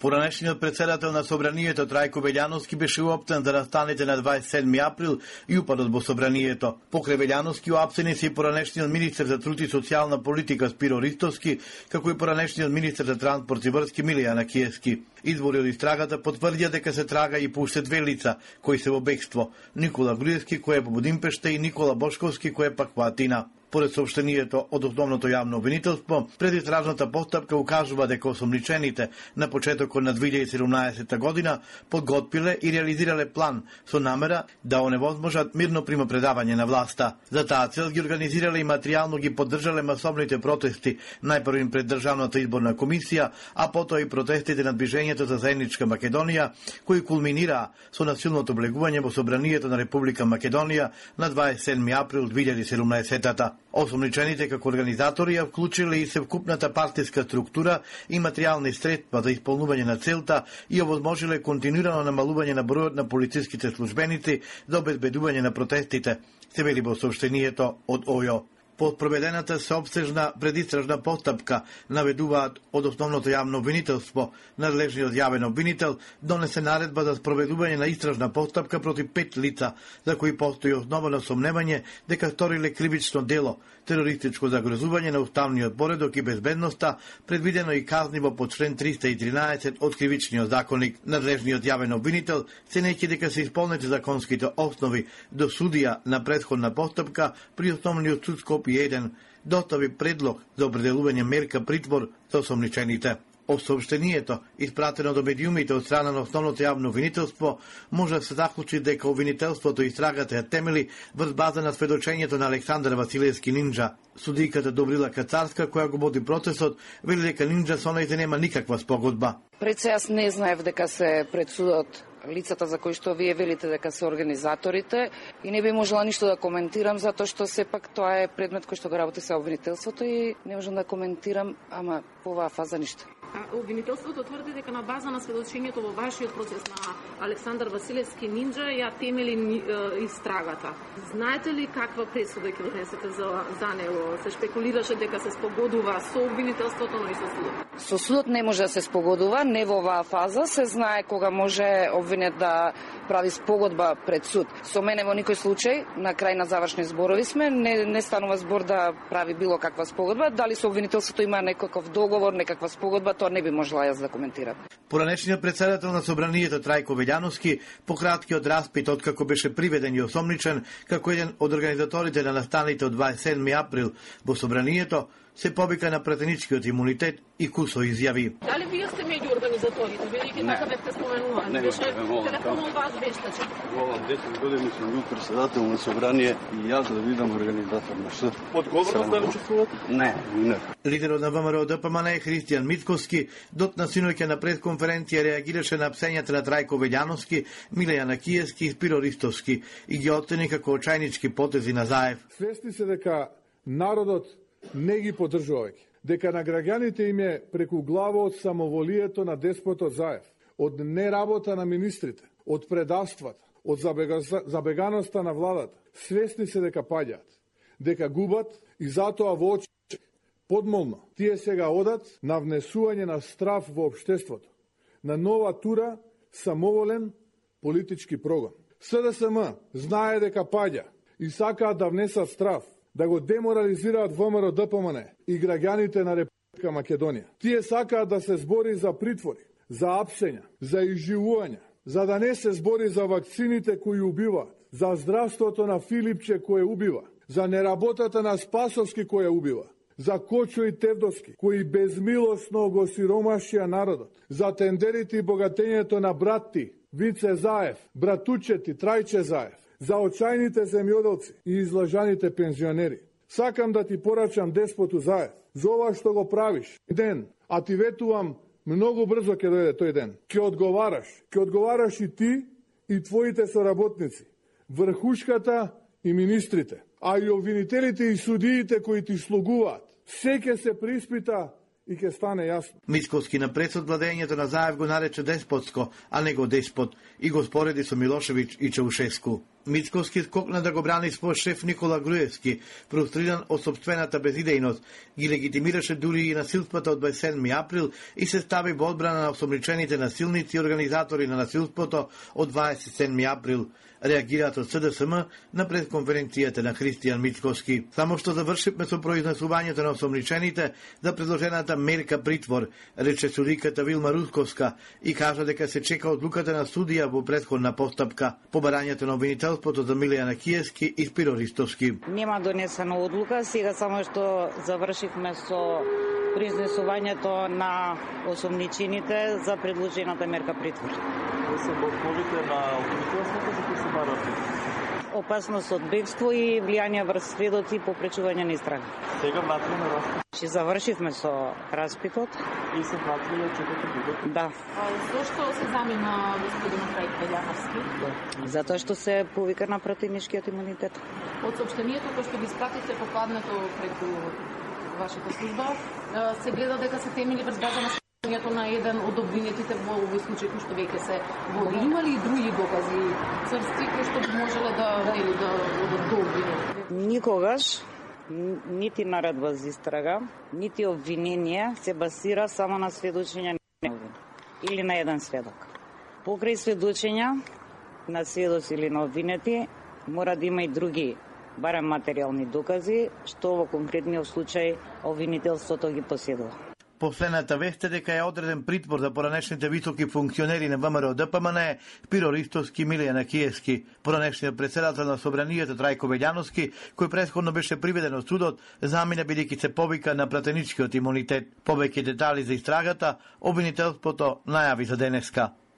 Поранешниот председател на Собранието Трајко Велјановски беше уоптен за настаните на 27 април и упадот во Собранието. Покрај Велјановски уапсени се и поранешниот министер за труд и социјална политика Спиро Ристовски, како и поранешниот министер за транспорт и врски Милијана Киевски. Извори од истрагата потврдија дека се трага и по уште две лица кои се во бегство: Никола Груевски кој е во Будимпешта и Никола Бошковски кој е пак во Атина. Поред сообщението од основното јавно обвинителство, предистражната постапка укажува дека осомничените на почетокот на 2017 година подготвиле и реализирале план со намера да оневозможат мирно примопредавање на власта. За таа цел ги организирале и материјално ги поддржале масовните протести, најпрвим пред Државната изборна комисија, а потоа и протестите на Движењето за заедничка Македонија, кои кулминираа со насилното влегување во Собранието на Република Македонија на 27 април 2017. Осомничените како организатори ја вклучиле и севкупната партиска структура и материјални средства за исполнување на целта и овозможиле континуирано намалување на бројот на полициските службеници за обезбедување на протестите, се вели во сообщението од ОЈО. Под проведената соопсежна предистражна постапка, наведуваат од основното јавно обвинителство, надлежниот јавен обвинител донесе наредба за спроведување на истражна постапка против 5 лица, за кои постои основано сомневање дека сториле кривично дело, терористичко загрозување на уставниот поредок и безбедноста, предвидено и казниво по член 313 од Кривичниот законник. Надлежниот јавен обвинител се неќи дека се исполнети законските основи до судија на претходна постапка при основниот суд Скопје 1 достави предлог за определување мерка притвор за осомничените. Од сообщението, испратено до медиумите од страна на основното јавно обвинителство, може да се заклучи дека обвинителството истрагата ја темели врз база на сведочењето на Александар Василевски Нинџа. Судиката Добрила Кацарска, која го води процесот, вели дека Нинџа со нејзе нема никаква спогодба. Пред се јас не знаев дека се пред судот лицата за кои што вие велите дека се организаторите и не би можела ништо да коментирам затоа што сепак тоа е предмет кој што го работи со обвинителството и не можам да коментирам, ама по оваа фаза ништо. Обвинителството тврди дека на база на сведочењето во вашиот процес на Александар Василевски Нинџа ја темели истрагата. Знаете ли каква пресуда ќе донесете за него? Се шпекулираше дека се спогодува со обвинителството, но и со судот. Со судот не може да се спогодува, не во оваа фаза. Се знае кога може обвинет да прави спогодба пред суд. Со мене во никој случај, на крај на завршни зборови сме, не станува збор да прави било каква спогодба. Дали со обвинителството има некаков договор, некаква спогодба, тоа не би можела јас да коментирам. Поранешниот председател на Собранието Трајко Велјановски, по краткиот распит откако беше приведен и осомничен како еден од организаторите на настаните од 27 април во Собранието, се повика на пратеничкиот имунитет и кусо изјави. Дали вие сте меѓу организаторите? Велики така бевте споменувани. Не, беше телефонот вас вештачен. Во 10 години сум бил председател на Собрание и јас да видам организатор на СД. Одговорност да учествувате? Не. Лидерот на ВМРО ДПМН Христијан Мицковски дотна синоќа на пресконференција реагираше на псењата на Трајко Велјановски, Милијана Киевски и Спиро Ристовски и ги оцени како очајнички потези на Заев. Свесни се дека народот не ги поддржувајќи, дека на граѓаните им е преку глава од самоволието на деспотот Заев, од неработа на министрите, од предаствата, од забеганоста на владата, свесни се дека паѓаат, дека губат и затоа во очи подмолно тие сега одат на внесување на страв во општеството, на нова тура самоволен политички прогон. СДСМ знае дека паѓа и сакаат да внесат страв, да го деморализираат ВМРО ДПМН и граѓаните на Република Македонија. Тие сакаат да се збори за притвори, за апсења, за изживувања, за да не се збори за вакцините кои убиваат, за здравството на Филипче кој убива, за неработата на Спасовски која убива, за Кочо и Тевдовски кои безмилосно го сиромашија народот, за тендерите и богатењето на братти Вице Заев, братучети Трајче Заев, за очајните земјоделци и излажаните пензионери. Сакам да ти порачам деспоту Заев, за ова што го правиш ден, а ти ветувам многу брзо ќе дојде тој ден. Ќе одговараш и ти и твоите соработници, врхушката и министрите, а и обвинителите и судиите кои ти слугуваат. Се ќе се приспита и ќе стане јасно. Мицковски на пресод владењето на Заев го нарече деспотско, а не го деспот, и го спореди со Милошевиќ и Чаушеску. Мицковски скокна да го брани свој шеф Никола Груевски, фрустриран од собствената безидејност, ги легитимираше дури и насилствата од 27 април и се стави во одбрана на осомничените насилници и организатори на насилството од 27 април. Реагираат од СДСМ на пресконференцијата на Христијан Мицковски. Само што завршивме со произнесувањето на осомничените за предложената мерка притвор, рече судиката Вилма Русковска и кажа дека се чека одлуката на судија во претходна постапка. Побарањето на обвинителството за Милијана Киевски и Спиро Ристовски. Нема донесена одлука, сега само што завршивме со произнесувањето на осомничените за предложената мерка притвор. Се борбовите на обвинителството за кои се барате? Опасност од бегство и влијание врз сведоци и попречување на истрага. Сега внатре на распит? Ще завршивме со распитот. И се внатре да чекате бидете? Да. Зошто се замена господин Трајко Белјановски? Затоа што се повика на пратеничкиот имунитет. Од соопштението кој што ги испратите покладнето преку вашата служба, се гледа дека се темели врз база на на еден од обвинетите во овој случај кој што веќе се води. Има ли и други докази црстви кои што можеле да одат до обвинение? Никогаш нити наредба за истрага, нити обвинение се базира само на сведочења или на еден сведок. Покрај сведочења на сведоци или на обвинети мора да има и други, барем материјални докази, што во конкретниот случај обвинителството ги поседува. Последната вест е дека е одреден притвор за поранешните високи функционери на ВМРО ДПМН Спиро Ристовски и Милијана Киевски. Поранешниот председател на собранието Трајко Белјановски, кој претходно беше приведен од судот, замина бидејќи се повика на пратеничкиот имунитет. Повеќе детали за истрагата обвинителството најави за денеска.